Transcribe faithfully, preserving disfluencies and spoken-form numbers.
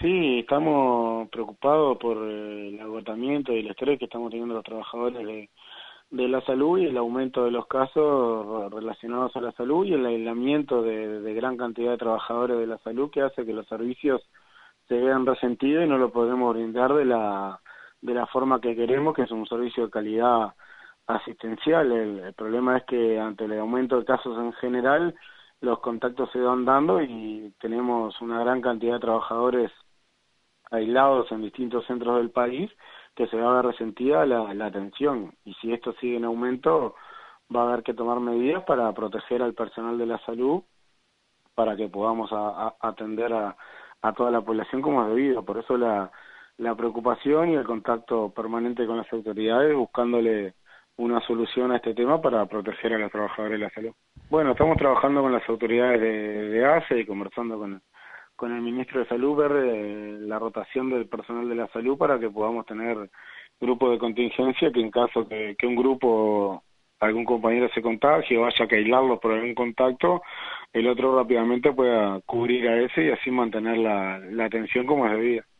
Sí, estamos preocupados por eh, el agotamiento y el estrés que estamos teniendo los trabajadores de, de la salud y el aumento de los casos relacionados a la salud y el aislamiento de, de gran cantidad de trabajadores de la salud que hace que los servicios se vean resentidos y no lo podemos brindar de la de la forma que queremos, que es un servicio de calidad asistencial. El, el problema es que ante el aumento de casos en general, los contactos se van dando y tenemos una gran cantidad de trabajadores aislados en distintos centros del país que se va a ver resentida la, la atención. Y si esto sigue en aumento, va a haber que tomar medidas para proteger al personal de la salud, para que podamos a, a atender a, a toda la población como es debido. Por eso la, la preocupación y el contacto permanente con las autoridades, buscándole una solución a este tema para proteger a los trabajadores de la salud. Bueno, estamos trabajando con las autoridades de, de A C E y conversando con, con el ministro de Salud, ver eh, la rotación del personal de la salud para que podamos tener grupos de contingencia que en caso que, que un grupo, algún compañero se contagie o haya que aislarlos por algún contacto, el otro rápidamente pueda cubrir a ese y así mantener la, la atención como es debida.